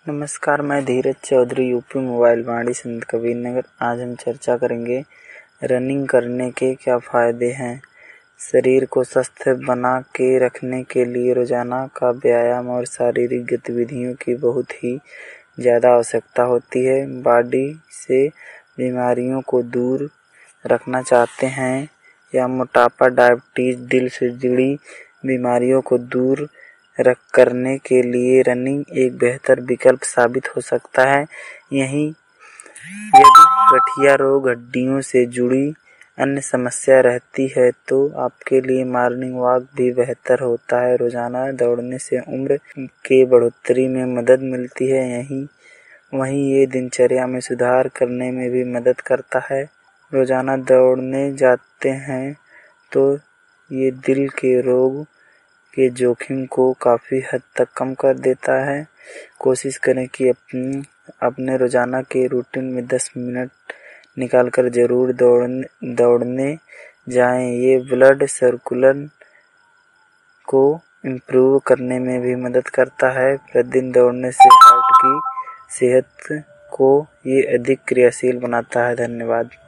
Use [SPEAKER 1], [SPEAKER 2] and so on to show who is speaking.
[SPEAKER 1] नमस्कार, मैं Dheeraj Chaudhary UP mobile Vani Sant Kabir नगर। आज हम चर्चा करेंगे रनिंग करने के क्या फ़ायदे हैं। शरीर को स्वस्थ बना के रखने के लिए रोज़ाना का व्यायाम और शारीरिक गतिविधियों की बहुत ही ज़्यादा आवश्यकता होती है। बॉडी से बीमारियों को दूर रखना चाहते हैं या मोटापा, डायबिटीज़, दिल से जुड़ी बीमारियों को दूर करने के लिए रनिंग एक बेहतर विकल्प साबित हो सकता है। यदि गठिया रोग, हड्डियों से जुड़ी अन्य समस्या रहती है तो आपके लिए मॉर्निंग वॉक भी बेहतर होता है। रोजाना दौड़ने से उम्र के बढ़ोतरी में मदद मिलती है। वहीं ये दिनचर्या में सुधार करने में भी मदद करता है। रोजाना दौड़ने जाते हैं तो ये दिल के रोग के जोखिम को काफ़ी हद तक कम कर देता है। कोशिश करें कि अपने रोज़ाना के रूटीन में 10 मिनट निकालकर ज़रूर दौड़ने जाएं। ये ब्लड सर्कुलेशन को इम्प्रूव करने में भी मदद करता है। प्रतिदिन दौड़ने से हार्ट की सेहत को ये अधिक क्रियाशील बनाता है। धन्यवाद।